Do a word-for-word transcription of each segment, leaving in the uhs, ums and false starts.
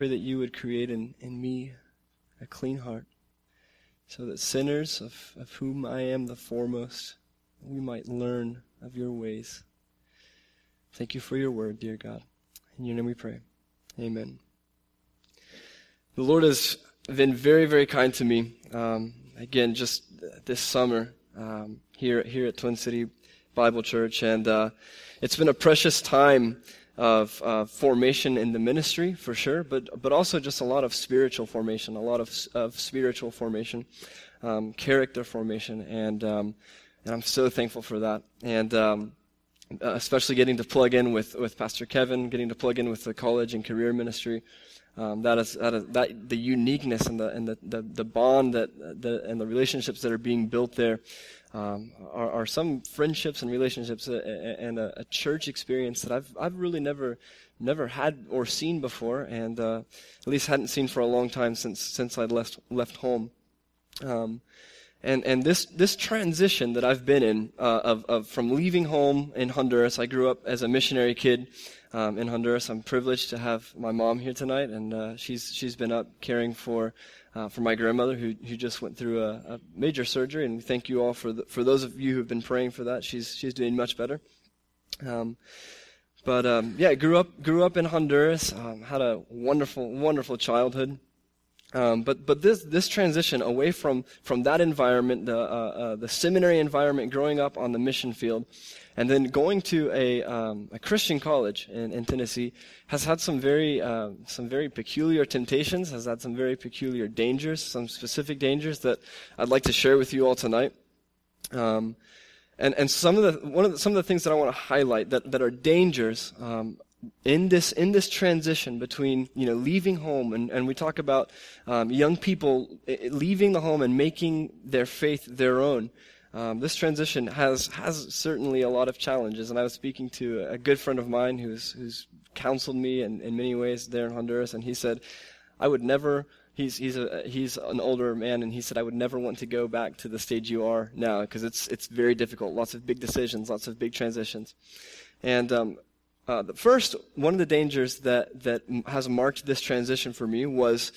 Pray that you would create in, in me a clean heart, so that sinners, of, of whom I am the foremost, we might learn of your ways. Thank you for your word, dear God. In your name we pray. Amen. The Lord has been very, very kind to me. Um, again, just this summer um, here, here at Twin City Bible Church. And uh, it's been a precious time of uh, formation in the ministry, for sure, but but also just a lot of spiritual formation, a lot of of spiritual formation, um, character formation, and um, and I'm so thankful for that. And um, especially getting to plug in with, with Pastor Kevin, getting to plug in with the college and career ministry. Um, that is that is that the uniqueness and the and the, the, the bond that the and the relationships that are being built there um, are, are some friendships and relationships and a, a church experience that I've I've really never never had or seen before, and uh, at least hadn't seen for a long time since since I'd left left home. Um, and and this this transition that I've been in uh, of of from leaving home in Honduras. I grew up as a missionary kid. Um, in Honduras. I'm privileged to have my mom here tonight, and uh, she's she's been up caring for uh, for my grandmother who who just went through a, a major surgery, and we thank you all for the, for those of you who've been praying for that. She's she's doing much better. Um, but um, yeah, grew up grew up in Honduras. Um, had a wonderful wonderful childhood. Um, but but this this transition away from from that environment, the uh, uh, the seminary environment, growing up on the mission field, and then going to a um, a Christian college in, in Tennessee, has had some very uh, some very peculiar temptations, has had some very peculiar dangers, some specific dangers that I'd like to share with you all tonight. Um, and and some of the one of the, some of the things that I want to highlight that that are dangers. Um, In this in this transition between, you know, leaving home, and, and we talk about um, young people leaving the home and making their faith their own. Um, this transition has has certainly a lot of challenges, and I was speaking to a good friend of mine who's who's counseled me in, in many ways there in Honduras, and he said, I would never. He's he's a he's an older man, and he said I would never want to go back to the stage you are now because it's it's very difficult. Lots of big decisions, lots of big transitions, and. Um, Uh, the first, one of the dangers that, that has marked this transition for me was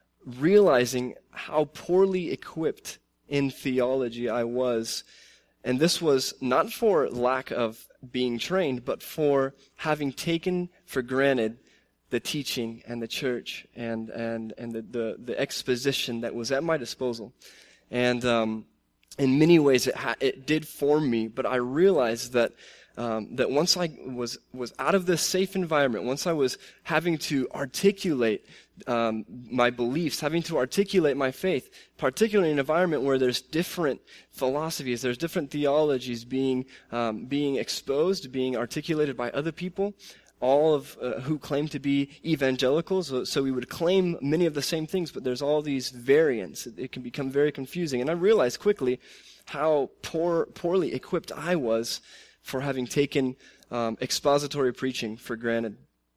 realizing how poorly equipped in theology I was. And this was not for lack of being trained, but for having taken for granted the teaching and the church and, and, and the, the, the exposition that was at my disposal. And um, in many ways it, ha- it did form me, but I realized that Um, that once I was was out of this safe environment, once I was having to articulate um, my beliefs, having to articulate my faith, particularly in an environment where there's different philosophies, there's different theologies being um, being exposed, being articulated by other people, all of uh, who claim to be evangelicals. So, so we would claim many of the same things, but there's all these variants. It, it can become very confusing. And I realized quickly how poor, poorly equipped I was for having taken um, expository preaching for granted.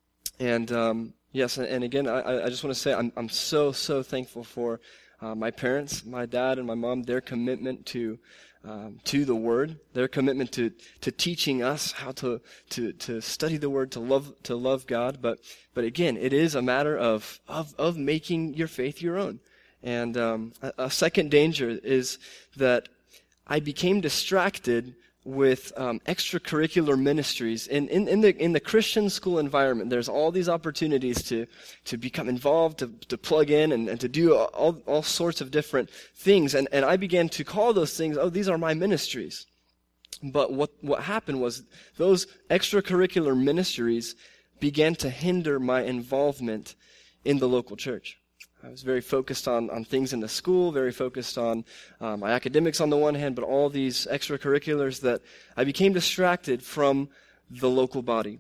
And um, yes, and, and again, I, I just want to say I'm, I'm so, so thankful for uh, my parents, my dad and my mom, their commitment to um, to the Word, their commitment to to teaching us how to to to study the Word, to love to love God. But but again, it is a matter of of of making your faith your own. And um, a, a second danger is that I became distracted with um, extracurricular ministries. In, in, in the in the Christian school environment, there's all these opportunities to to become involved, to to plug in, and, and to do all, all sorts of different things. And, and I began to call those things, oh, these are my ministries. But what, what happened was those extracurricular ministries began to hinder my involvement in the local church. I was very focused on, on things in the school, very focused on uh, my academics on the one hand, but all these extracurriculars that I became distracted from the local body.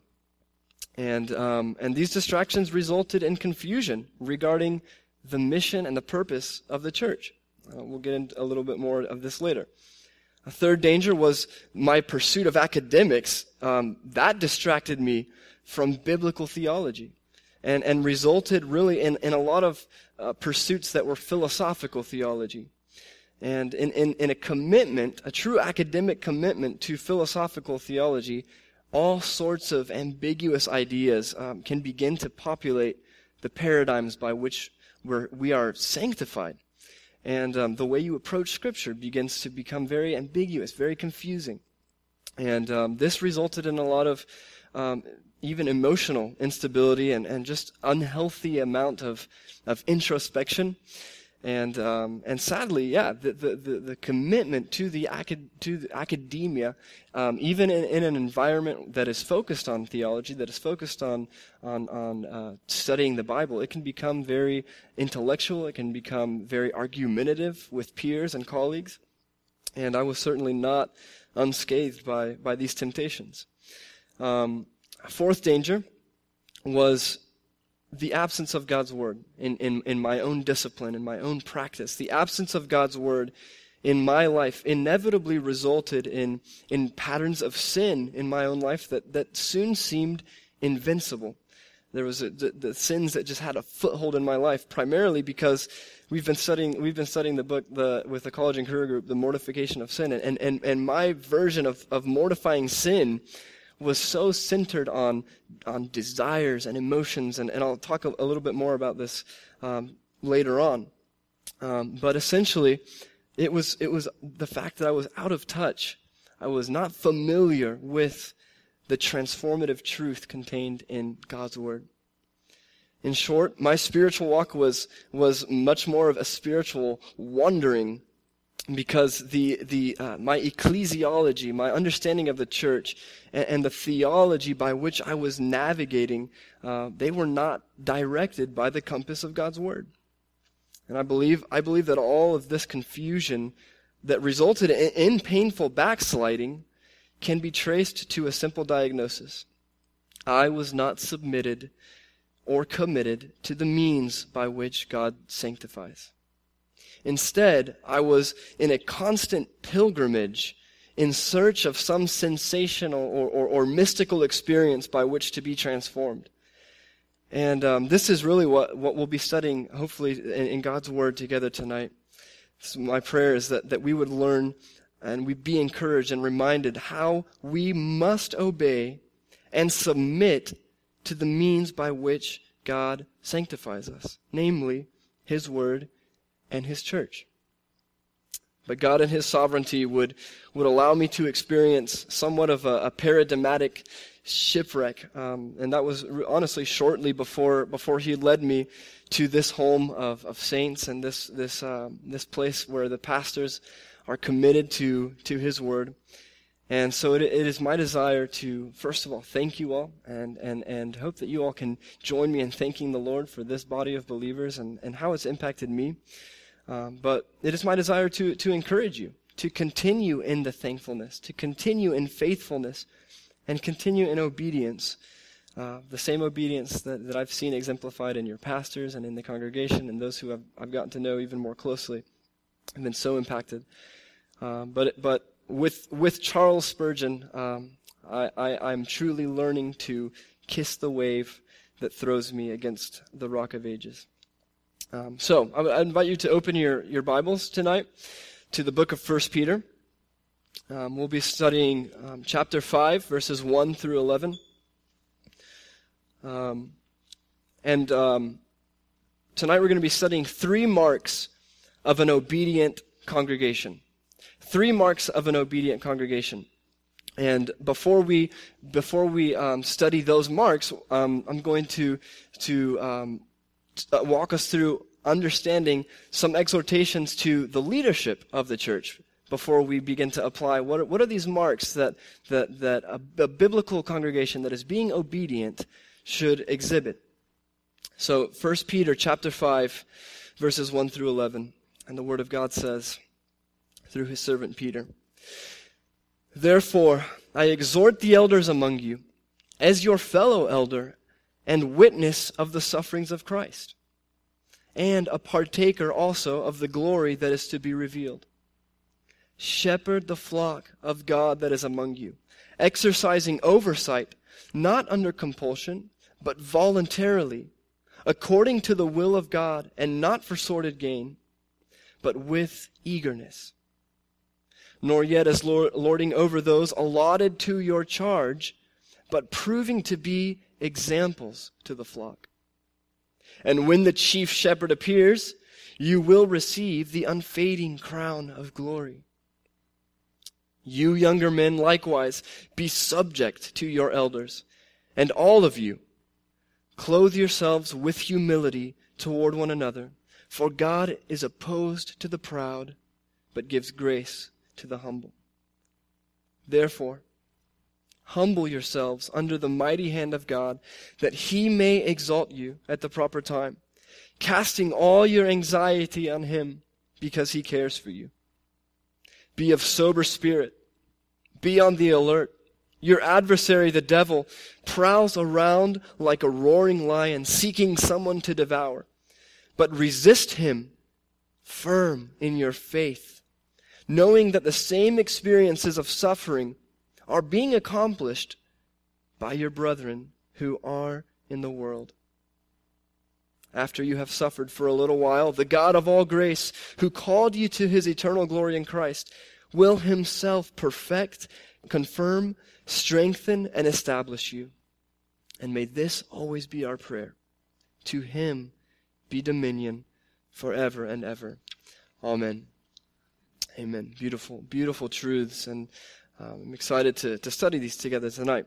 And um, and these distractions resulted in confusion regarding the mission and the purpose of the church. Uh, we'll get into a little bit more of this later. A third danger was my pursuit of academics. Um, that distracted me from biblical theology. And, and resulted really in, in a lot of uh, pursuits that were philosophical theology. And in, in, in a commitment, a true academic commitment to philosophical theology, all sorts of ambiguous ideas um, can begin to populate the paradigms by which we're, we are sanctified. And um, the way you approach Scripture begins to become very ambiguous, very confusing. And um, this resulted in a lot of um, even emotional instability and, and just unhealthy amount of, of introspection. And um, and sadly, yeah, the, the, the, the commitment to the acad- to the academia, um, even in, in an environment that is focused on theology, that is focused on on on uh, studying the Bible, it can become very intellectual. It can become very argumentative with peers and colleagues. And I was certainly not unscathed by by these temptations. Um, fourth danger was the absence of God's word in, in, in my own discipline, in my own practice. The absence of God's word in my life inevitably resulted in, in patterns of sin in my own life that, that soon seemed invincible. There was a, the, the sins that just had a foothold in my life, primarily because we've been studying we've been studying the book the with the college and career group, The Mortification of Sin, and and, and my version of, of mortifying sin was so centered on on desires and emotions, and, and I'll talk a, a little bit more about this um, later on. Um, but essentially, it was it was the fact that I was out of touch. I was not familiar with the transformative truth contained in God's Word. In short, my spiritual walk was was much more of a spiritual wandering, because the the uh, my ecclesiology, my understanding of the church, and, and the theology by which I was navigating, uh, they were not directed by the compass of God's Word. And I believe I believe that all of this confusion that resulted in, in painful backsliding can be traced to a simple diagnosis. I was not submitted or committed to the means by which God sanctifies. Instead, I was in a constant pilgrimage in search of some sensational or, or, or mystical experience by which to be transformed. And um, this is really what, what we'll be studying, hopefully, in, in God's Word together tonight. So my prayer is that, that we would learn and we'd be encouraged and reminded how we must obey and submit to the means by which God sanctifies us, namely His Word and His church. But God in His sovereignty would, would allow me to experience somewhat of a, a paradigmatic shipwreck. Um, and that was honestly shortly before before He led me to this home of, of saints and this this uh, this place where the pastors are committed to, to His Word. And so it, it is my desire to, first of all, thank you all and, and, and hope that you all can join me in thanking the Lord for this body of believers and, and how it's impacted me. Um, but it is my desire to, to encourage you, to continue in the thankfulness, to continue in faithfulness, and continue in obedience. Uh, the same obedience that, that I've seen exemplified in your pastors and in the congregation and those who I've, I've gotten to know even more closely. I've been so impacted. Uh, but but with with Charles Spurgeon, um, I, I, I'm truly learning to kiss the wave that throws me against the rock of ages. Um, so I, I invite you to open your, your Bibles tonight to the book of First Peter. Um, we'll be studying um, chapter five, verses one through eleven. Um, and um, tonight we're going to be studying three marks of an obedient congregation. Three marks of an obedient congregation. And before we before we um, study those marks, um, I'm going to to um, walk us through understanding some exhortations to the leadership of the church before we begin to apply what are, what are these marks that that that a, a biblical congregation that is being obedient should exhibit. So First Peter chapter five, verses one through eleven, and the Word of God says, through His servant Peter, "Therefore I exhort the elders among you, as your fellow elder and witness of the sufferings of Christ, and a partaker also of the glory that is to be revealed. Shepherd the flock of God that is among you, exercising oversight, not under compulsion, but voluntarily, according to the will of God, and not for sordid gain, but with eagerness. Nor yet as lording over those allotted to your charge, but proving to be examples to the flock. And when the chief shepherd appears, you will receive the unfading crown of glory. You younger men likewise be subject to your elders, and all of you clothe yourselves with humility toward one another, for God is opposed to the proud, but gives grace to the humble. Therefore, humble yourselves under the mighty hand of God, that he may exalt you at the proper time, casting all your anxiety on him, because he cares for you. Be of sober spirit. Be on the alert. Your adversary, the devil, prowls around like a roaring lion, seeking someone to devour. But resist him, firm in your faith, knowing that the same experiences of suffering are being accomplished by your brethren who are in the world. After you have suffered for a little while, the God of all grace, who called you to his eternal glory in Christ, will himself perfect, confirm, strengthen, and establish you. And may this always be our prayer. To him be dominion forever and ever. Amen. Amen. Beautiful, beautiful truths, and um, I'm excited to, to study these together tonight.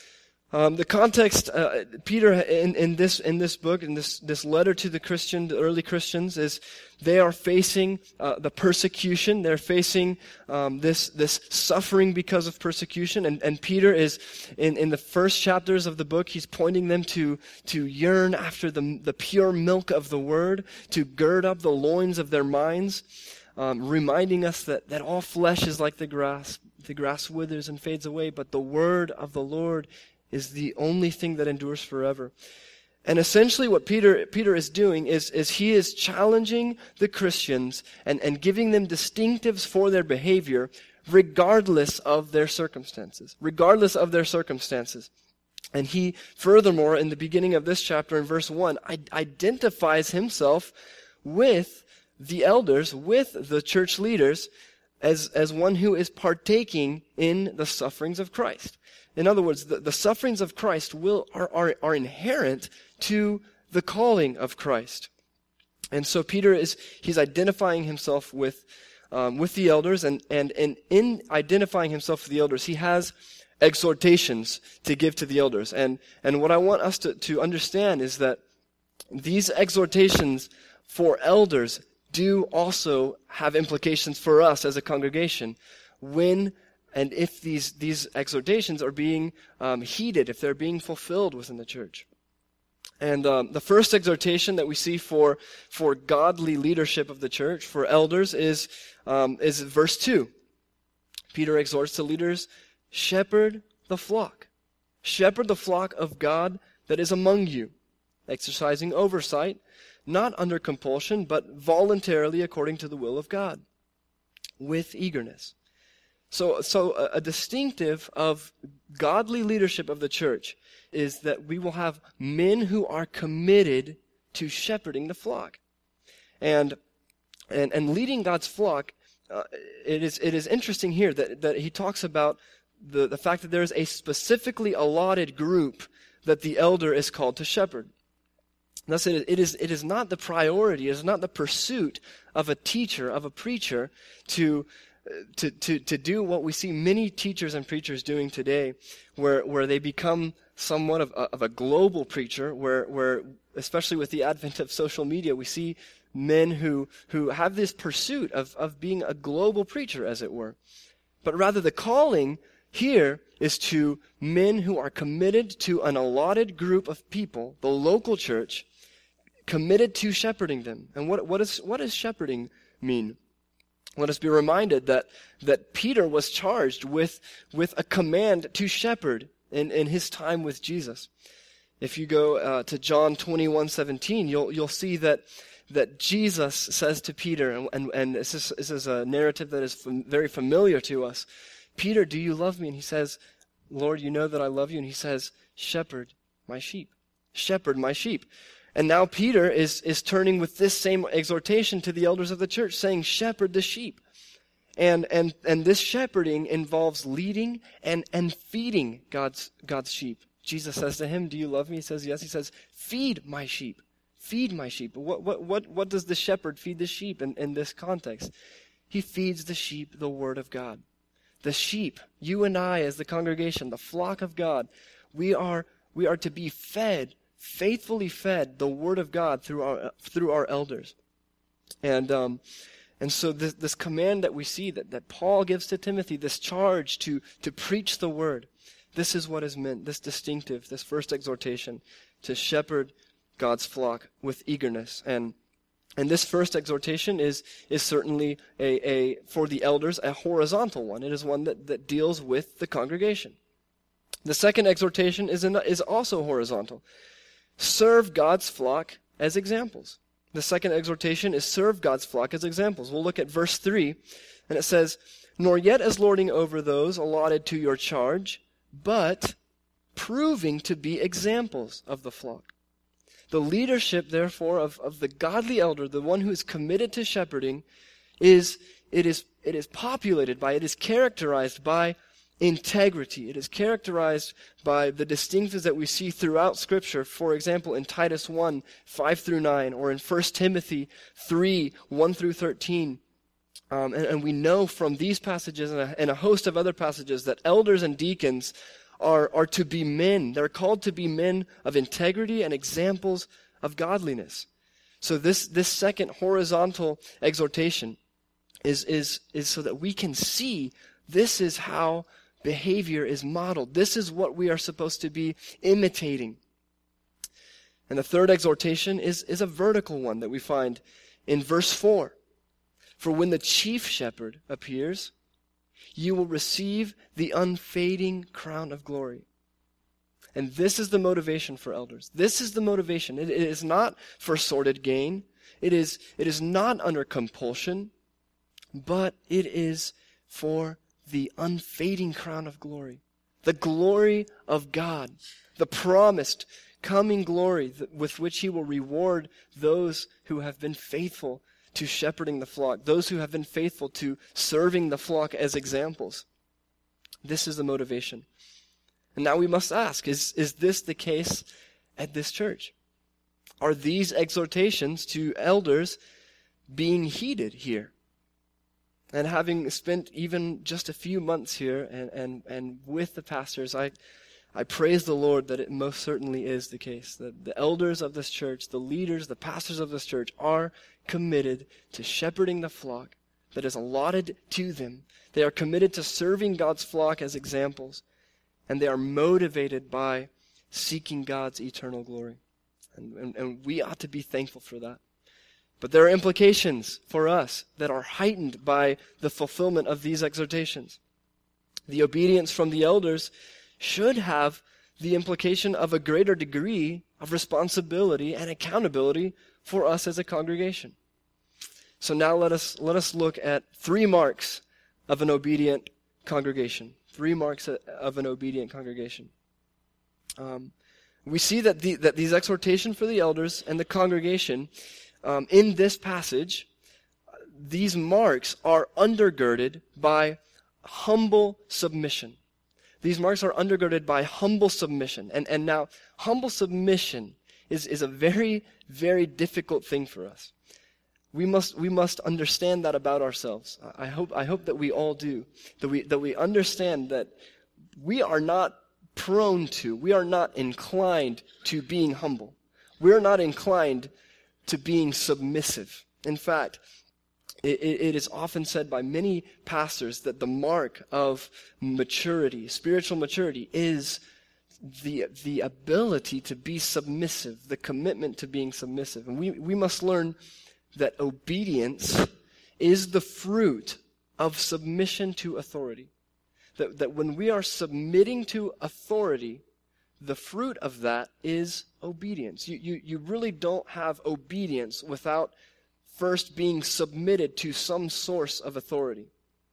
Um, the context, uh, Peter in, in this in this book, in this this letter to the Christian, the early Christians, is they are facing uh, the persecution. They're facing um, this this suffering because of persecution, and and Peter is in, in the first chapters of the book. He's pointing them to to yearn after the the pure milk of the word, to gird up the loins of their minds, um, reminding us that that all flesh is like the grass. The grass withers and fades away, but the word of the Lord is the only thing that endures forever. And essentially what Peter Peter is doing is, is he is challenging the Christians and, and giving them distinctives for their behavior regardless of their circumstances. Regardless of their circumstances. And he, furthermore, in the beginning of this chapter, in verse one, identifies himself with the elders, with the church leaders, as, as one who is partaking in the sufferings of Christ. In other words, the, the sufferings of Christ will are, are, are inherent to the calling of Christ. And so Peter is, he's identifying himself with, um, with the elders, and, and, and in identifying himself with the elders, he has exhortations to give to the elders. And, and what I want us to, to understand is that these exhortations for elders do also have implications for us as a congregation when and if these, these exhortations are being um, heeded, if they're being fulfilled within the church. And um, the first exhortation that we see for, for godly leadership of the church, for elders, is, um, is verse two. Peter exhorts the leaders, shepherd the flock. Shepherd the flock of God that is among you, exercising oversight, not under compulsion, but voluntarily according to the will of God, with eagerness. So, so a, a distinctive of godly leadership of the church is that we will have men who are committed to shepherding the flock, and and and leading God's flock. Uh, it is it is interesting here that that he talks about the the fact that there is a specifically allotted group that the elder is called to shepherd. Thus, it is, it is it is not the priority, it is not the pursuit of a teacher, of a preacher, to To, to, to do what we see many teachers and preachers doing today, where, where they become somewhat of a, of a global preacher, where, where, especially with the advent of social media, we see men who, who have this pursuit of, of being a global preacher, as it were. But rather the calling here is to men who are committed to an allotted group of people, the local church, committed to shepherding them. And what, what, is, what does shepherding mean? Let us be reminded that, that Peter was charged with, with a command to shepherd in, in his time with Jesus. If you go uh, to John twenty-one seventeen, you'll you'll see that that Jesus says to Peter, and and, and this is this is a narrative that is fam- very familiar to us. Peter, do you love me? And he says, Lord, you know that I love you. And he says, shepherd my sheep, shepherd my sheep. And now Peter is, is turning with this same exhortation to the elders of the church, saying, shepherd the sheep. And and and this shepherding involves leading and, and feeding God's God's sheep. Jesus says to him, do you love me? He says, yes. He says, feed my sheep. Feed my sheep. What, what, what, what does the shepherd feed the sheep in, in this context? He feeds the sheep the word of God. The sheep, you and I as the congregation, the flock of God, we are, we are to be fed, faithfully fed the word of God through our, through our elders. And, um, and so this, this command that we see that, that Paul gives to Timothy, this charge to, to preach the word, this is what is meant, this distinctive, this first exhortation, to shepherd God's flock with eagerness. And and this first exhortation is is certainly a, a for the elders a horizontal one. It is one that, that deals with the congregation. The second exhortation is in, is also horizontal. Serve God's flock as examples. The second exhortation is serve God's flock as examples. We'll look at verse three, and it says, "Nor yet as lording over those allotted to your charge, but proving to be examples of the flock." The leadership, therefore, of, of the godly elder, the one who is committed to shepherding, is it is it is populated by, it is characterized by integrity. It is characterized by the distinctives that we see throughout Scripture. For example, in Titus one, five through nine, or in First Timothy three, one through thirteen. Um, and, and we know from these passages and a, and a host of other passages that elders and deacons Are, are to be men. They're called to be men of integrity and examples of godliness. So this, this second horizontal exhortation is, is, is so that we can see this is how behavior is modeled. This is what we are supposed to be imitating. And the third exhortation is, is a vertical one that we find in verse four. "For when the chief shepherd appears, you will receive the unfading crown of glory." And this is the motivation for elders. This is the motivation. It, it is not for sordid gain. It is, it is not under compulsion, but it is for the unfading crown of glory. The glory of God. The promised coming glory that, with which he will reward those who have been faithful to shepherding the flock, those who have been faithful to serving the flock as examples. This is the motivation. And now we must ask, is, is this the case at this church? Are these exhortations to elders being heeded here? And having spent even just a few months here and, and, and with the pastors, I I praise the Lord that it most certainly is the case. That the elders of this church, the leaders, the pastors of this church are committed to shepherding the flock that is allotted to them. They are committed to serving God's flock as examples. And they are motivated by seeking God's eternal glory. And, and, and we ought to be thankful for that. But there are implications for us that are heightened by the fulfillment of these exhortations. The obedience from the elders should have the implication of a greater degree of responsibility and accountability for us as a congregation. So now let us let us look at three marks of an obedient congregation. Three marks of an obedient congregation. Um, we see that the, that these exhortations for the elders and the congregation um, in this passage, these marks are undergirded by humble submission. These marks are undergirded by humble submission. And, and now, humble submission is, is a very, very difficult thing for us. We must, we must understand that about ourselves. I hope, I hope that we all do. That we, that we understand that we are not prone to, we are not inclined to being humble. We are not inclined to being submissive. In fact, It, it is often said by many pastors that the mark of maturity, spiritual maturity, is the, the ability to be submissive, the commitment to being submissive. And we, we must learn that obedience is the fruit of submission to authority. That, that when we are submitting to authority, the fruit of that is obedience. You, you, you really don't have obedience without first being submitted to some source of authority.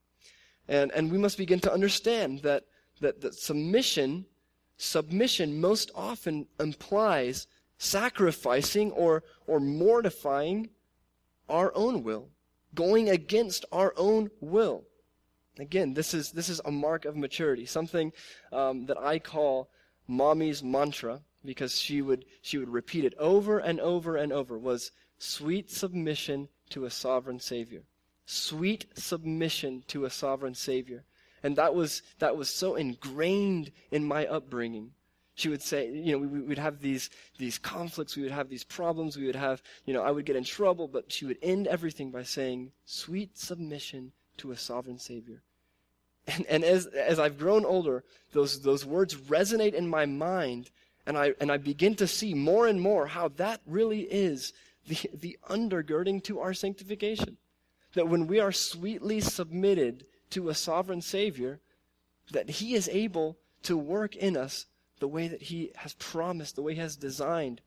And and we must begin to understand that, that, that submission, submission most often implies sacrificing or, or mortifying our own will, going against our own will. Again, this is this is a mark of maturity, something um, that I call mommy's mantra, because she would she would repeat it over and over and over, was sweet submission to a sovereign Savior. Sweet submission to a sovereign Savior. And that was that was so ingrained in my upbringing. She would say, you know, we, we would have these these conflicts, we would have these problems, we would have, you know, I would get in trouble, but she would end everything by saying, sweet submission to a sovereign Savior. And, and as as I've grown older, those those words resonate in my mind, and I and I begin to see more and more how that really is the, the undergirding to our sanctification. That when we are sweetly submitted to a sovereign Savior, that He is able to work in us the way that He has promised, the way He has designed.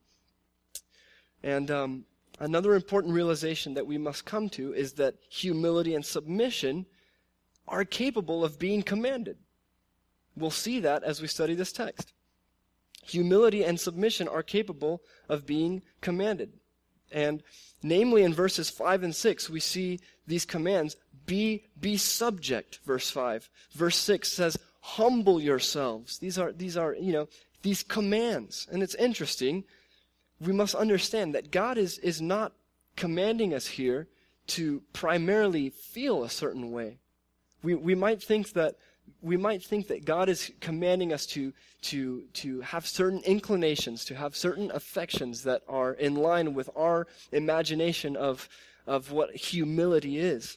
And um, another important realization that we must come to is that humility and submission are capable of being commanded. We'll see that as we study this text. Humility and submission are capable of being commanded. And namely in verses five and six, we see these commands, be, be subject, verse five. Verse six says, humble yourselves. These are, these are, you know, these commands. And it's interesting. We must understand that God is, is not commanding us here to primarily feel a certain way. We, we might think that, we might think that God is commanding us to, to, to have certain inclinations, to have certain affections that are in line with our imagination of, of what humility is.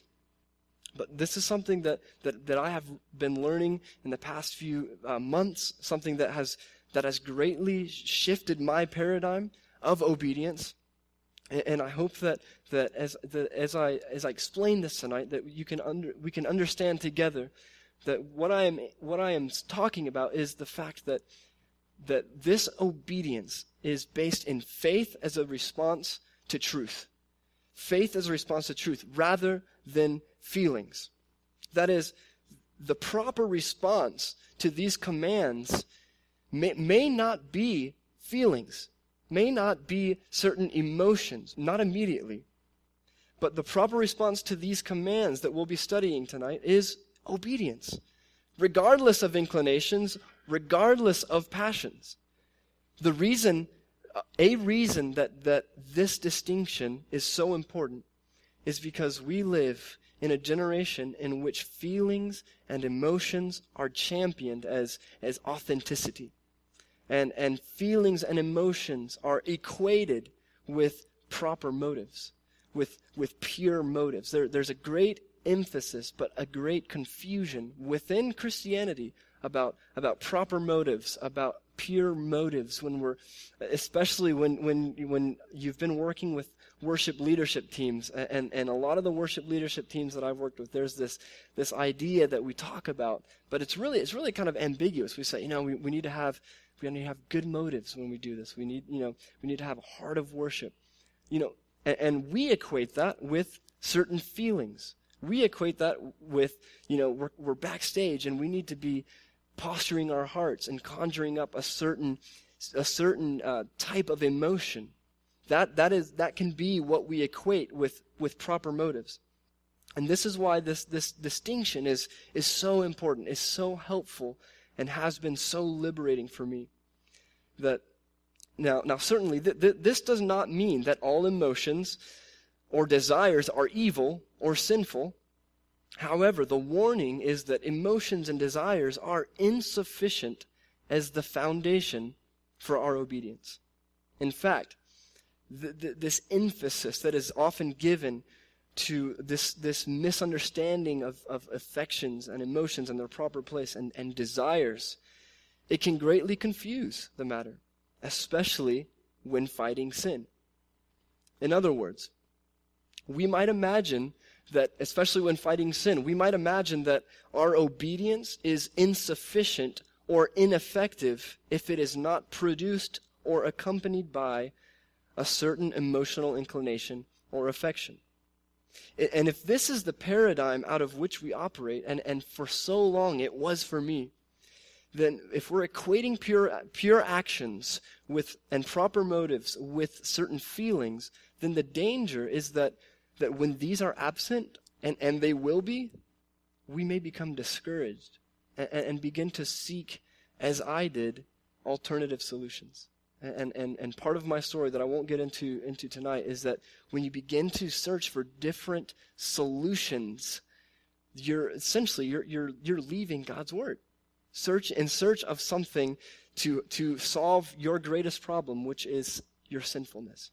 But this is something that, that, that I have been learning in the past few uh, months, something that has, that has greatly shifted my paradigm of obedience. And, and I hope that, that as, that as I, as I explain this tonight, that you can under, we can understand together that what I am, what I am talking about is the fact that, that this obedience is based in faith as a response to truth. Faith as a response to truth rather than feelings. That is, the proper response to these commands may, may not be feelings, may not be certain emotions, not immediately. But the proper response to these commands that we'll be studying tonight is obedience, regardless of inclinations, regardless of passions. The reason, a reason that, that this distinction is so important is because we live in a generation in which feelings and emotions are championed as, as authenticity. And, and feelings and emotions are equated with proper motives, with, with pure motives. There, there's a great emphasis, but a great confusion within Christianity about, about proper motives, about pure motives when we're, especially when, when, when you've been working with worship leadership teams, and, and a lot of the worship leadership teams that I've worked with, there's this, this idea that we talk about, but it's really, it's really kind of ambiguous. We say, you know, we, we need to have, we need to have good motives when we do this. We need, you know, we need to have a heart of worship, you know, and, and we equate that with certain feelings. We equate that with, you know, we're, we're backstage and we need to be posturing our hearts and conjuring up a certain, a certain uh, type of emotion. That that is that can be what we equate with, with proper motives. And this is why this this distinction is is so important, is so helpful, and has been so liberating for me. That now now certainly th- th- this does not mean that all emotions or desires are evil or sinful. However, the warning is that emotions and desires are insufficient as the foundation for our obedience. In fact, th- th- this emphasis that is often given to this, this misunderstanding of, of affections and emotions in their proper place and, and desires, it can greatly confuse the matter, especially when fighting sin. In other words, we might imagine that, especially when fighting sin, we might imagine that our obedience is insufficient or ineffective if it is not produced or accompanied by a certain emotional inclination or affection. And if this is the paradigm out of which we operate, and, and for so long it was for me, then if we're equating pure pure actions with and proper motives with certain feelings, then the danger is that that when these are absent, and, and they will be, we may become discouraged and, and begin to seek, as I did, alternative solutions. And, and, and part of my story that I won't get into, into tonight is that when you begin to search for different solutions, you're essentially, you're, you're, you're leaving God's word. Search in search of something to, to solve your greatest problem, which is your sinfulness.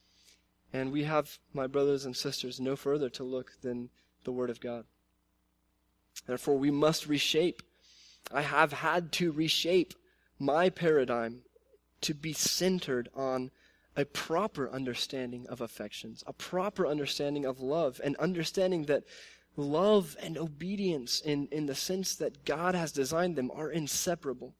And we have, my brothers and sisters, no further to look than the word of God. Therefore, we must reshape. I have had to reshape my paradigm to be centered on a proper understanding of affections, a proper understanding of love, and understanding that love and obedience in, in the sense that God has designed them are inseparable.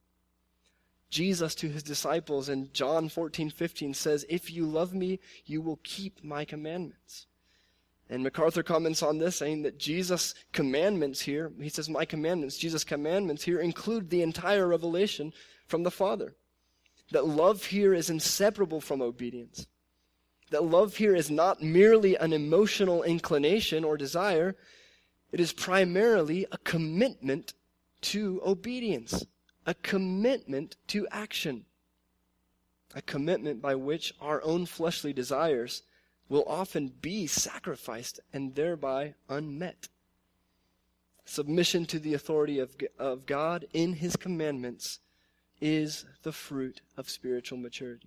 Jesus to his disciples in John fourteen fifteen says, "If you love me, you will keep my commandments." And MacArthur comments on this, saying that Jesus' commandments here, he says, my commandments, Jesus' commandments here include the entire revelation from the Father. That love here is inseparable from obedience. That love here is not merely an emotional inclination or desire. It is primarily a commitment to obedience, a commitment to action, a commitment by which our own fleshly desires will often be sacrificed and thereby unmet. Submission to the authority of, of God in his commandments is the fruit of spiritual maturity.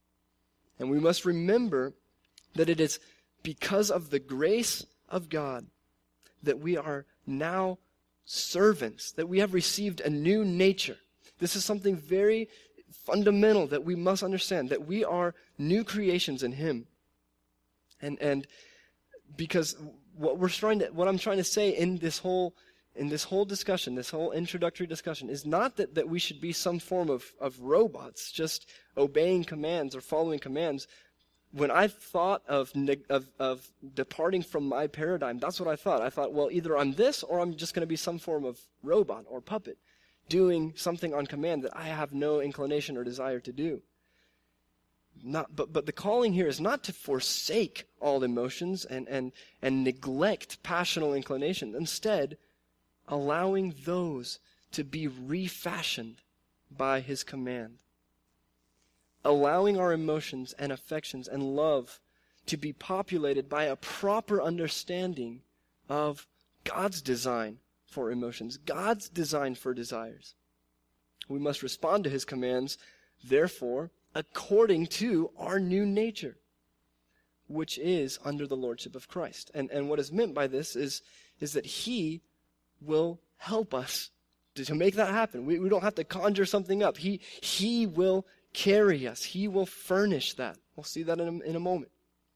And we must remember that it is because of the grace of God that we are now servants, that we have received a new nature. This is something very fundamental that we must understand, that we are new creations in him. And and because what we're trying to what I'm trying to say in this whole in this whole discussion, this whole introductory discussion, is not that, that we should be some form of, of robots, just obeying commands or following commands. When I thought of, of of departing from my paradigm, that's what I thought. I thought, well, either I'm this or I'm just going to be some form of robot or puppet, doing something on command that I have no inclination or desire to do. Not, but, but the calling here is not to forsake all emotions and, and, and neglect passional inclination. Instead, allowing those to be refashioned by his command. Allowing our emotions and affections and love to be populated by a proper understanding of God's design for emotions, God's design for desires. We must respond to his commands, therefore, according to our new nature, which is under the lordship of Christ. And, and what is meant by this is, is that he will help us to, to make that happen. We, we don't have to conjure something up. He, he will carry us. He will furnish that. We'll see that in a, in a moment.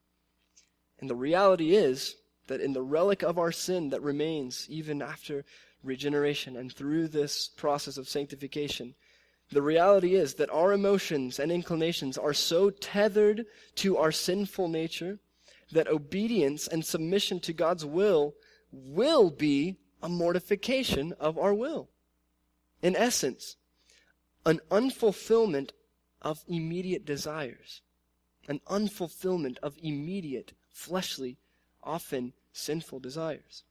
And the reality is that in the relic of our sin that remains even after regeneration and through this process of sanctification, the reality is that our emotions and inclinations are so tethered to our sinful nature that obedience and submission to God's will will be a mortification of our will. In essence, an unfulfillment of immediate desires, an unfulfillment of immediate, fleshly, often sinful desires.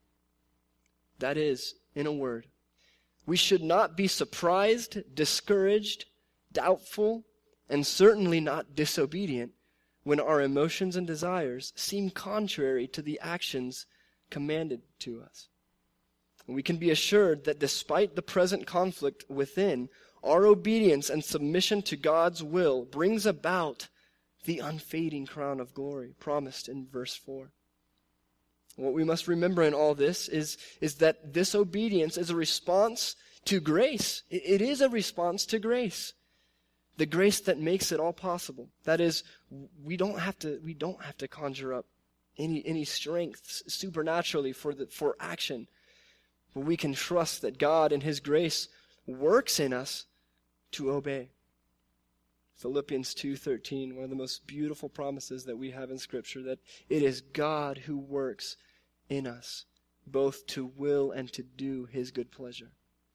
That is, in a word, we should not be surprised, discouraged, doubtful, and certainly not disobedient when our emotions and desires seem contrary to the actions commanded to us. And we can be assured that despite the present conflict within, our obedience and submission to God's will brings about the unfading crown of glory promised in verse four. What we must remember in all this is, is that this obedience is a response to grace. It, it is a response to grace. The grace that makes it all possible. That is, we don't have to, we don't have to conjure up any, any strength supernaturally for the, for action. But we can trust that God in his grace works in us to obey. Philippians two thirteen, one of the most beautiful promises that we have in Scripture, that it is God who works in us, both to will and to do his good pleasure.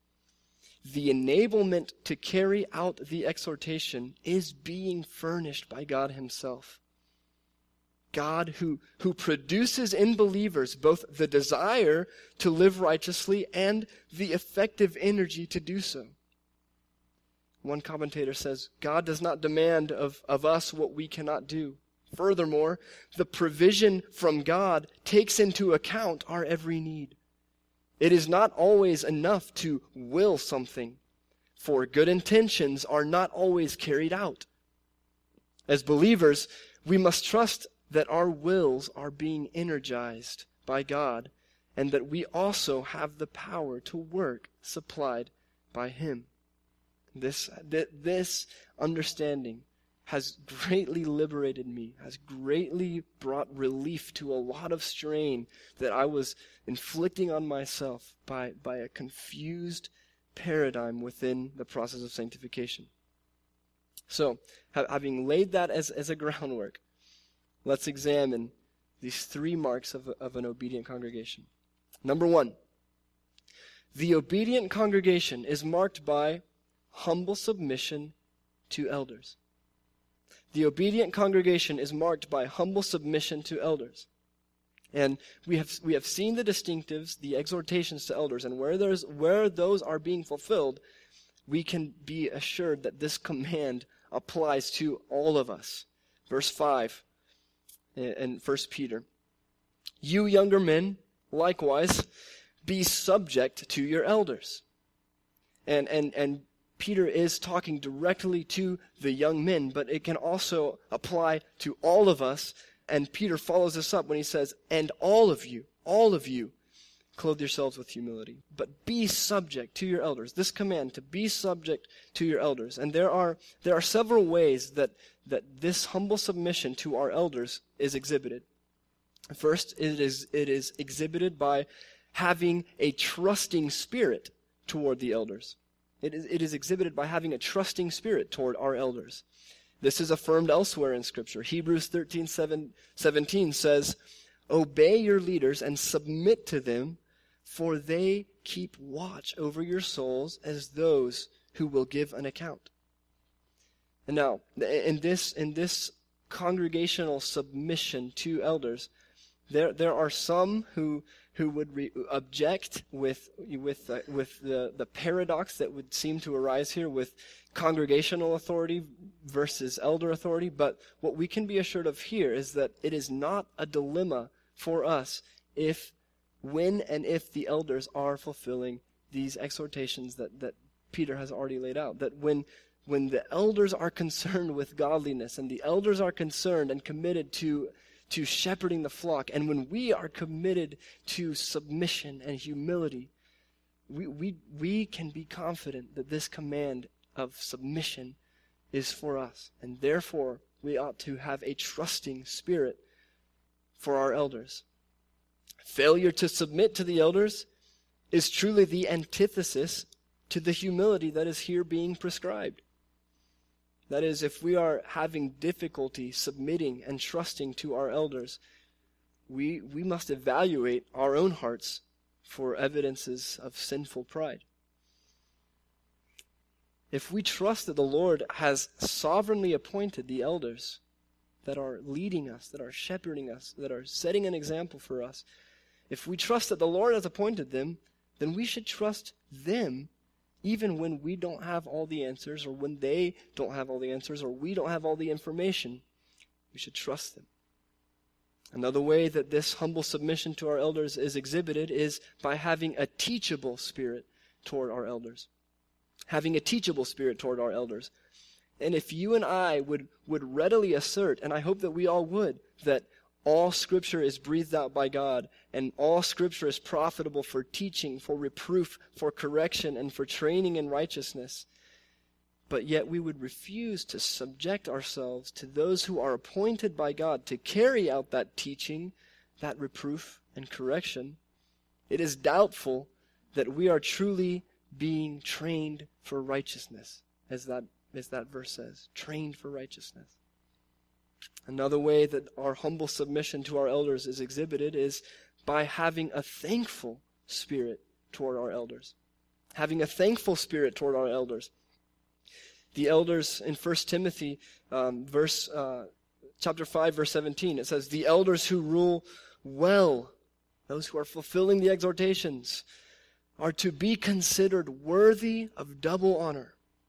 The enablement to carry out the exhortation is being furnished by God himself. God who, who produces in believers both the desire to live righteously and the effective energy to do so. One commentator says, God does not demand of, of us what we cannot do. Furthermore, the provision from God takes into account our every need. It is not always enough to will something, for good intentions are not always carried out. As believers, we must trust that our wills are being energized by God, and that we also have the power to work supplied by Him. This, this understanding has greatly liberated me, has greatly brought relief to a lot of strain that I was inflicting on myself by, by a confused paradigm within the process of sanctification. So, ha- having laid that as, as a groundwork, let's examine these three marks of, a, of an obedient congregation. Number one, the obedient congregation is marked by humble submission to elders. The obedient congregation is marked by humble submission to elders. And we have we have seen the distinctives, the exhortations to elders, and where there's where those are being fulfilled, we can be assured that this command applies to all of us. Verse five in First Peter. You younger men, likewise, be subject to your elders. And and and Peter is talking directly to the young men, but it can also apply to all of us. And Peter follows this up when he says, and all of you, all of you, clothe yourselves with humility. But be subject to your elders. This command to be subject to your elders. And there are there are several ways that, that this humble submission to our elders is exhibited. First, it is it is exhibited by having a trusting spirit toward the elders. It is, it is exhibited by having a trusting spirit toward our elders. This is affirmed elsewhere in Scripture. Hebrews thirteen seventeen says, obey your leaders and submit to them, for they keep watch over your souls as those who will give an account. And now, in this, in this congregational submission to elders, there, there are some who who would re- object with with uh, with the, the paradox that would seem to arise here with congregational authority versus elder authority. But what we can be assured of here is that it is not a dilemma for us if, when and if the elders are fulfilling these exhortations that, that Peter has already laid out. That when when the elders are concerned with godliness, and the elders are concerned and committed to to shepherding the flock, and when we are committed to submission and humility, we, we, we can be confident that this command of submission is for us. And therefore, we ought to have a trusting spirit for our elders. Failure to submit to the elders is truly the antithesis to the humility that is here being prescribed. That is, if we are having difficulty submitting and trusting to our elders, we we must evaluate our own hearts for evidences of sinful pride. If we trust that the Lord has sovereignly appointed the elders that are leading us, that are shepherding us, that are setting an example for us, if we trust that the Lord has appointed them, then we should trust them even when we don't have all the answers, or when they don't have all the answers, or we don't have all the information. We should trust them. Another way that this humble submission to our elders is exhibited is by having a teachable spirit toward our elders. Having a teachable spirit toward our elders. And if you and I would, would readily assert, and I hope that we all would, that all Scripture is breathed out by God, and all Scripture is profitable for teaching, for reproof, for correction, and for training in righteousness, but yet we would refuse to subject ourselves to those who are appointed by God to carry out that teaching, that reproof and correction, it is doubtful that we are truly being trained for righteousness, as that, as that verse says, trained for righteousness. Another way that our humble submission to our elders is exhibited is by having a thankful spirit toward our elders. Having a thankful spirit toward our elders. The elders in First Timothy, um, verse uh, chapter five, verse seventeen, it says, the elders who rule well, those who are fulfilling the exhortations, are to be considered worthy of double honor,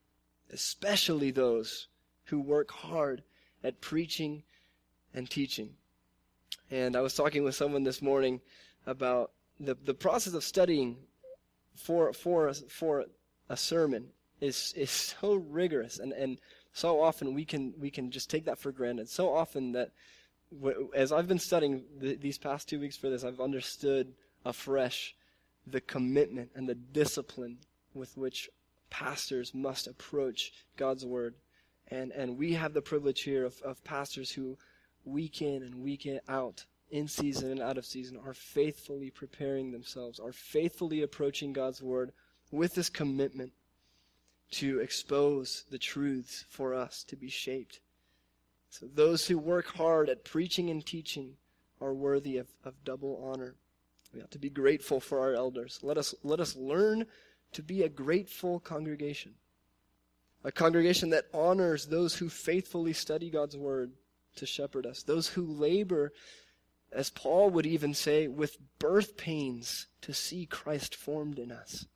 especially those who work hard at preaching and teaching. And I was talking with someone this morning about the, the process of studying for for for a sermon is is so rigorous, and, and so often we can we can just take that for granted. So often that w- as I've been studying the, these past two weeks for this, I've understood afresh the commitment and the discipline with which pastors must approach God's word. And and we have the privilege here of, of pastors who week in and week in, out, in season and out of season, are faithfully preparing themselves, are faithfully approaching God's word with this commitment to expose the truths for us to be shaped. So those who work hard at preaching and teaching are worthy of, of double honor. We have to be grateful for our elders. Let us let us learn to be a grateful congregation. A congregation that honors those who faithfully study God's word to shepherd us. Those who labor, as Paul would even say, with birth pains to see Christ formed in us.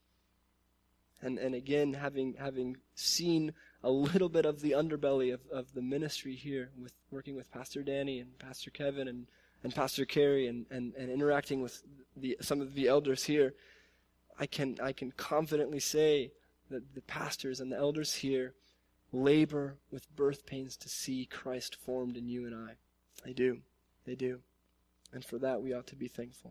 And and again, having having seen a little bit of the underbelly of, of the ministry here, with working with Pastor Danny and Pastor Kevin and, and Pastor Carey and, and, and interacting with the some of the elders here, I can I can confidently say that the pastors and the elders here labor with birth pains to see Christ formed in you and I. They do. They do. And for that we ought to be thankful.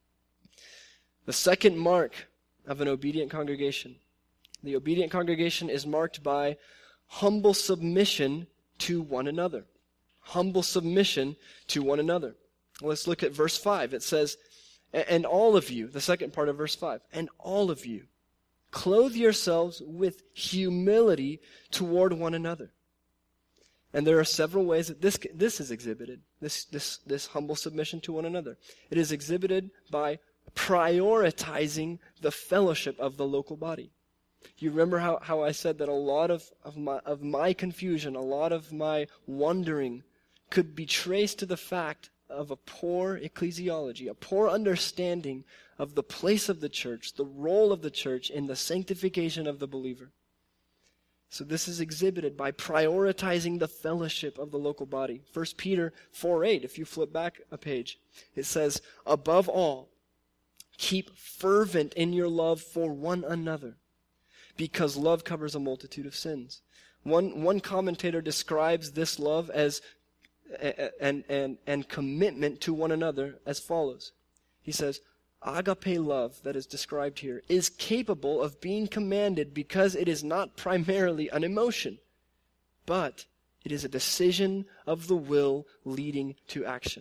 The second mark of an obedient congregation. The obedient congregation is marked by humble submission to one another. Humble submission to one another. Let's look at verse five. It says, and all of you, the second part of verse five, and all of you, clothe yourselves with humility toward one another. And there are several ways that this this is exhibited, this, this, this humble submission to one another. It is exhibited by prioritizing the fellowship of the local body. You remember how, how I said that a lot of, of my of my confusion, a lot of my wondering could be traced to the fact of a poor ecclesiology, a poor understanding of the place of the church, the role of the church in the sanctification of the believer. So this is exhibited by prioritizing the fellowship of the local body. First Peter four eight, if you flip back a page, it says, above all, keep fervent in your love for one another, because love covers a multitude of sins. One one commentator describes this love as and and and commitment to one another as follows. He says, agape love that is described here is capable of being commanded because it is not primarily an emotion, but it is a decision of the will leading to action.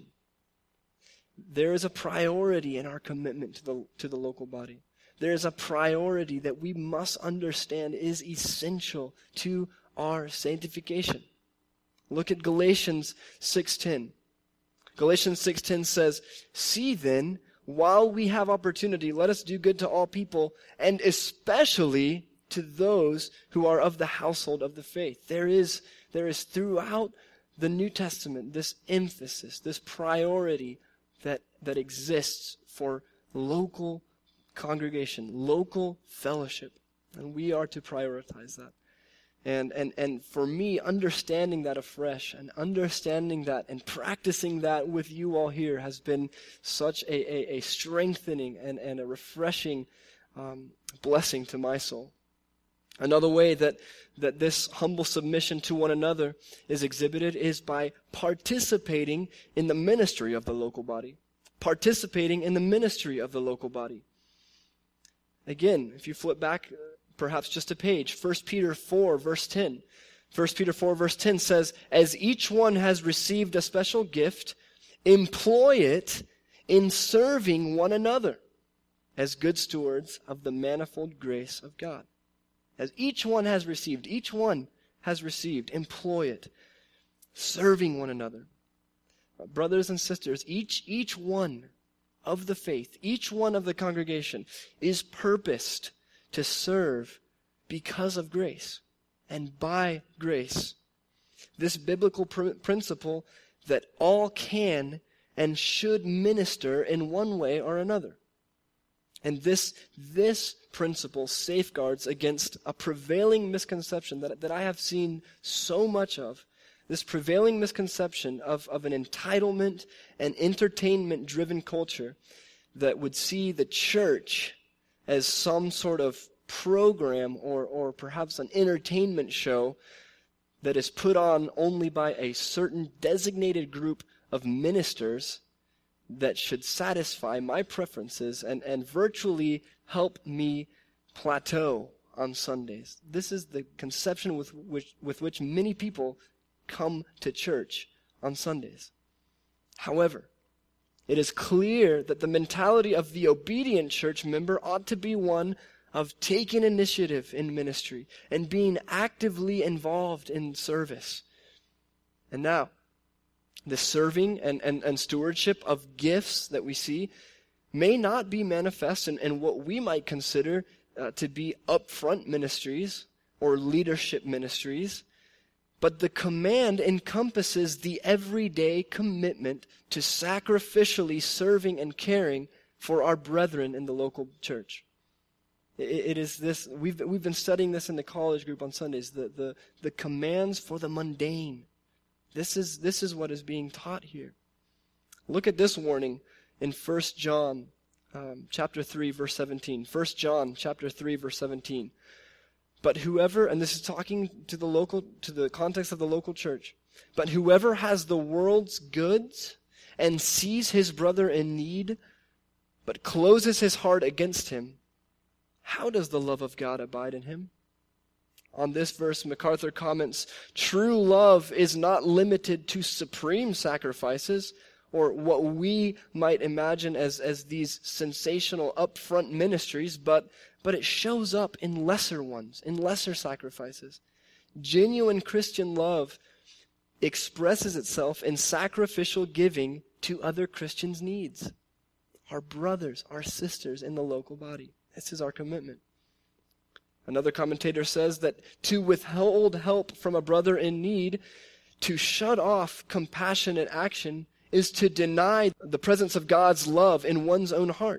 There is a priority in our commitment to the to the local body. There is a priority that we must understand is essential to our sanctification. Look at Galatians six ten. Galatians six ten says, see then, while we have opportunity, let us do good to all people, and especially to those who are of the household of the faith. There is, there is throughout the New Testament this emphasis, this priority that, that exists for local congregation, local fellowship. And we are to prioritize that. And, and, and for me, understanding that afresh and understanding that and practicing that with you all here has been such a, a, a strengthening and, and a refreshing um, blessing to my soul. Another way that, that this humble submission to one another is exhibited is by participating in the ministry of the local body. Participating in the ministry of the local body. Again, if you flip back perhaps just a page, First Peter four, verse ten. First Peter four, verse ten says, as each one has received a special gift, employ it in serving one another as good stewards of the manifold grace of God. As each one has received, each one has received, employ it, serving one another. Brothers and sisters, each, each one of the faith, each one of the congregation is purposed to serve because of grace and by grace. This biblical pr- principle that all can and should minister in one way or another. And this, this principle safeguards against a prevailing misconception that, that I have seen so much of. This prevailing misconception of, of an entitlement and entertainment-driven culture that would see the church as some sort of program or, or perhaps an entertainment show that is put on only by a certain designated group of ministers that should satisfy my preferences and, and virtually help me plateau on Sundays. This is the conception with which, with which many people come to church on Sundays. However, it is clear that the mentality of the obedient church member ought to be one of taking initiative in ministry and being actively involved in service. And now, the serving and, and, and stewardship of gifts that we see may not be manifest in, in what we might consider uh, to be upfront ministries or leadership ministries, but the command encompasses the everyday commitment to sacrificially serving and caring for our brethren in the local church. It, it is this, we've, we've been studying this in the college group on Sundays, the, the, the commands for the mundane. This is, this is what is being taught here. Look at this warning in First John um, chapter three, verse seventeen. First John chapter three, verse seventeen. But whoever, and this is talking to the local, to the context of the local church, but whoever has the world's goods and sees his brother in need, but closes his heart against him, how does the love of God abide in him? On this verse, MacArthur comments, true love is not limited to supreme sacrifices, or what we might imagine as, as these sensational upfront ministries, but, but it shows up in lesser ones, in lesser sacrifices. Genuine Christian love expresses itself in sacrificial giving to other Christians' needs. Our brothers, our sisters in the local body. This is our commitment. Another commentator says that to withhold help from a brother in need, to shut off compassionate action, is to deny the presence of God's love in one's own heart.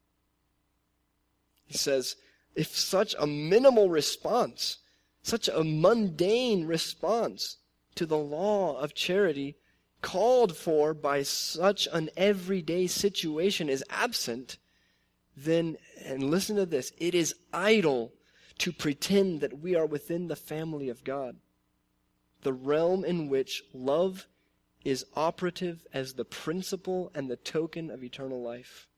He says, if such a minimal response, such a mundane response to the law of charity called for by such an everyday situation is absent, then, and listen to this, it is idle to pretend that we are within the family of God, the realm in which love is operative as the principle and the token of eternal life.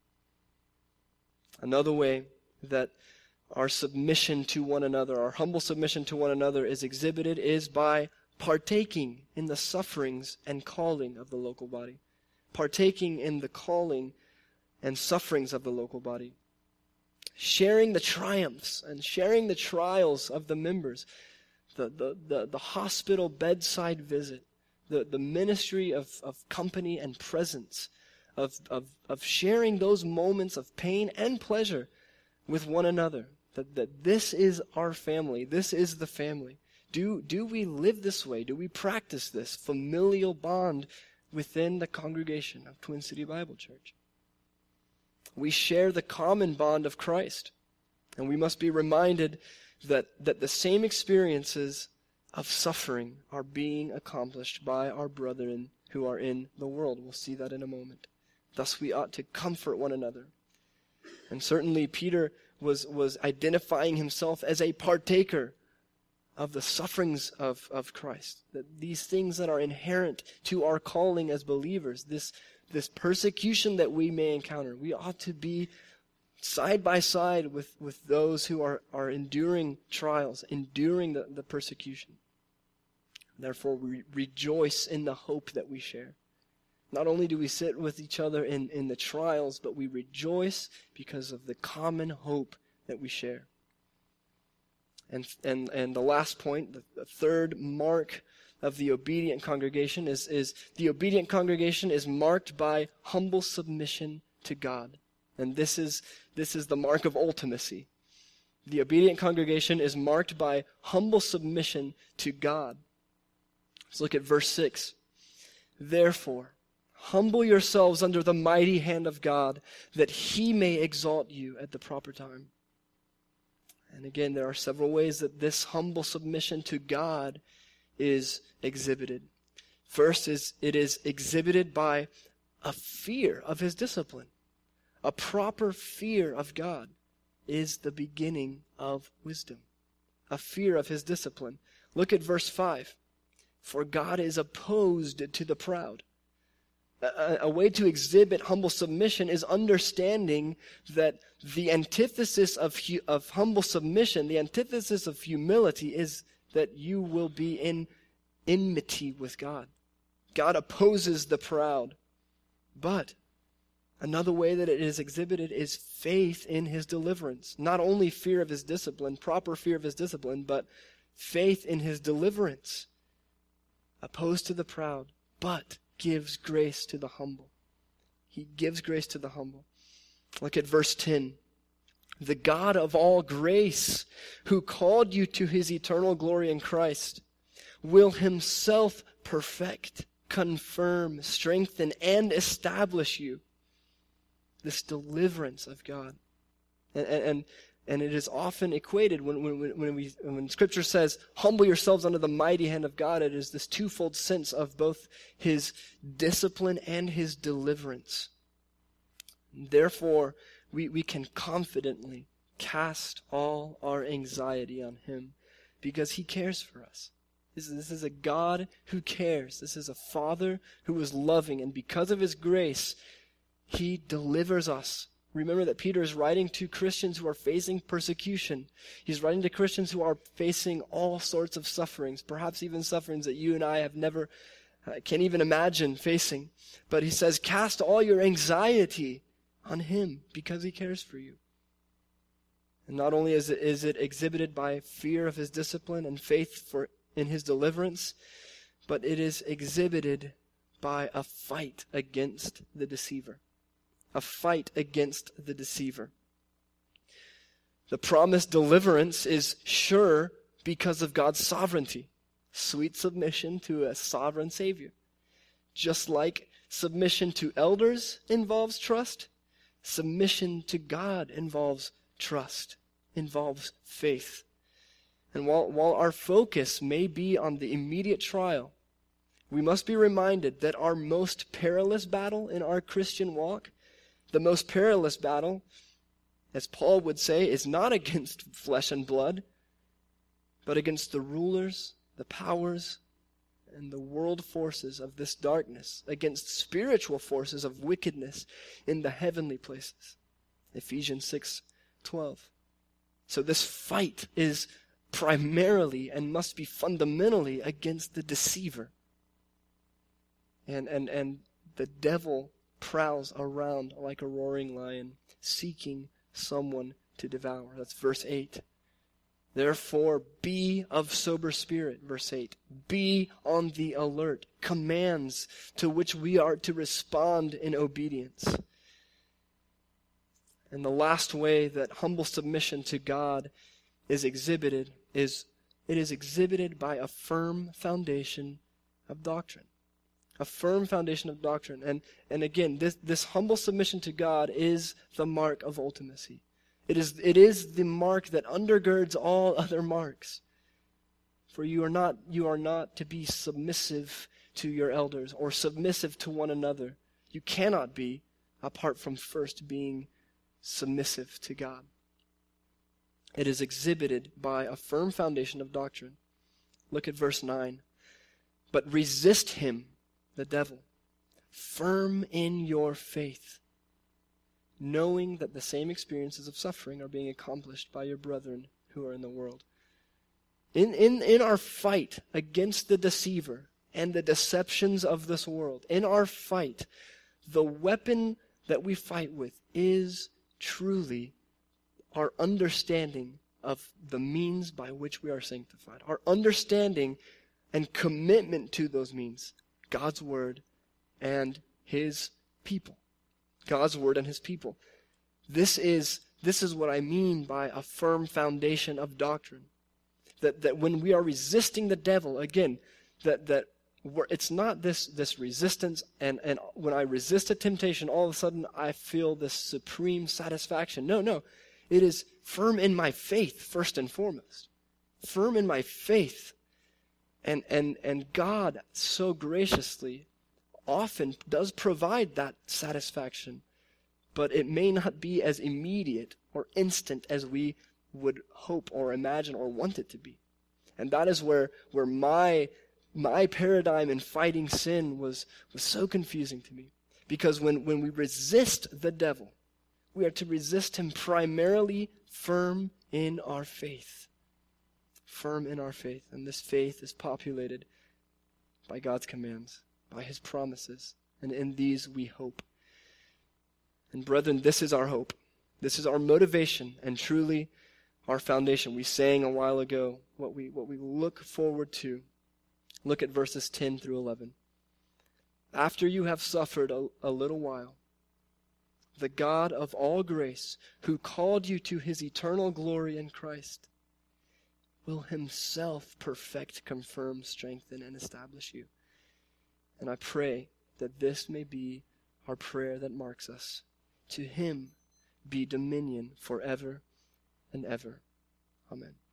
Another way that our submission to one another, our humble submission to one another is exhibited is by partaking in the sufferings and calling of the local body. Partaking in the calling and sufferings of the local body. Sharing the triumphs and sharing the trials of the members. The, the, the, the hospital bedside visit. The, the ministry of, of company and presence. Of, of, of sharing those moments of pain and pleasure with one another. That, that this is our family. This is the family. Do, do we live this way? Do we practice this familial bond within the congregation of Twin City Bible Church? We share the common bond of Christ. And we must be reminded that, that the same experiences of suffering are being accomplished by our brethren who are in the world. We'll see that in a moment. Thus we ought to comfort one another. And certainly Peter was, was identifying himself as a partaker of the sufferings of, of Christ. That these things that are inherent to our calling as believers, this This persecution that we may encounter, we ought to be side by side with, with those who are, are enduring trials, enduring the, the persecution. Therefore, we rejoice in the hope that we share. Not only do we sit with each other in, in the trials, but we rejoice because of the common hope that we share. And, and, and the last point, the, the third mark of the obedient congregation is, is the obedient congregation is marked by humble submission to God. And this is, this is the mark of ultimacy. The obedient congregation is marked by humble submission to God. Let's look at verse six. Therefore, Humble yourselves under the mighty hand of God, that he may exalt you at the proper time. And again, there are several ways that this humble submission to God is exhibited. First is it is exhibited by a fear of his discipline. A proper fear of God is the beginning of wisdom. A fear of his discipline. Look at verse five. For God is opposed to the proud. A, a way to exhibit humble submission is understanding that the antithesis of, hu- of humble submission, the antithesis of humility is that you will be in enmity with God. God opposes the proud. But another way that it is exhibited is faith in his deliverance. Not only fear of his discipline, proper fear of his discipline, but faith in his deliverance. Opposed to the proud, but gives grace to the humble. He gives grace to the humble. Look at verse ten. The God of all grace, who called you to his eternal glory in Christ, will himself perfect, confirm, strengthen, and establish you. This deliverance of God. And, and, and it is often equated when, when, when, we, when Scripture says, humble yourselves under the mighty hand of God, it is this twofold sense of both his discipline and his deliverance. Therefore, we, we can confidently cast all our anxiety on him because he cares for us. This is, this is a God who cares. This is a Father who is loving, and because of his grace, he delivers us. Remember that Peter is writing to Christians who are facing persecution. He's writing to Christians who are facing all sorts of sufferings, perhaps even sufferings that you and I have never, uh, can't even imagine facing. But he says, cast all your anxiety on him because he cares for you. And not only is it, is it exhibited by fear of his discipline and faith for in his deliverance, but it is exhibited by a fight against the deceiver. A fight against the deceiver. The promised deliverance is sure because of God's sovereignty. Sweet submission to a sovereign Savior. Just like submission to elders involves trust, submission to God involves trust, involves faith. And while, while our focus may be on the immediate trial, we must be reminded that our most perilous battle in our Christian walk, the most perilous battle, as Paul would say, is not against flesh and blood, but against the rulers, the powers, and the world forces of this darkness, against spiritual forces of wickedness in the heavenly places. Ephesians six twelve. So this fight is primarily and must be fundamentally against the deceiver. And, and, and the devil prowls around like a roaring lion, seeking someone to devour. That's verse eight. Therefore, be of sober spirit, verse eight. Be on the alert. Commands to which we are to respond in obedience. And the last way that humble submission to God is exhibited is it is exhibited by a firm foundation of doctrine. A firm foundation of doctrine. And, and again, this, this humble submission to God is the mark of ultimacy. It is, it is the mark that undergirds all other marks. For you are not, you are not to be submissive to your elders or submissive to one another. You cannot be apart from first being submissive to God. It is exhibited by a firm foundation of doctrine. Look at verse nine. But resist him, the devil, firm in your faith, knowing that the same experiences of suffering are being accomplished by your brethren who are in the world. In, in, in our fight against the deceiver and the deceptions of this world, in our fight, the weapon that we fight with is truly our understanding of the means by which we are sanctified. Our understanding and commitment to those means. God's word and his people. God's word and his people. This is, this is what I mean by a firm foundation of doctrine. That, that when we are resisting the devil, again, that, that where it's not this, this resistance, and, and when I resist a temptation, all of a sudden I feel this supreme satisfaction. No, no. It is firm in my faith, first and foremost. Firm in my faith. And, and, and God so graciously often does provide that satisfaction, but it may not be as immediate or instant as we would hope or imagine or want it to be. And that is where, where my, my paradigm in fighting sin was, was so confusing to me. Because when, when we resist the devil, we are to resist him primarily firm in our faith. Firm in our faith. And this faith is populated by God's commands, by his promises. And in these we hope. And brethren, this is our hope. This is our motivation and truly our foundation. We sang a while ago what we, what we look forward to. Look at verses ten through eleven. After you have suffered a, a little while, the God of all grace, who called you to his eternal glory in Christ, will himself perfect, confirm, strengthen, and establish you. And I pray that this may be our prayer that marks us. To him be dominion forever and ever. Amen.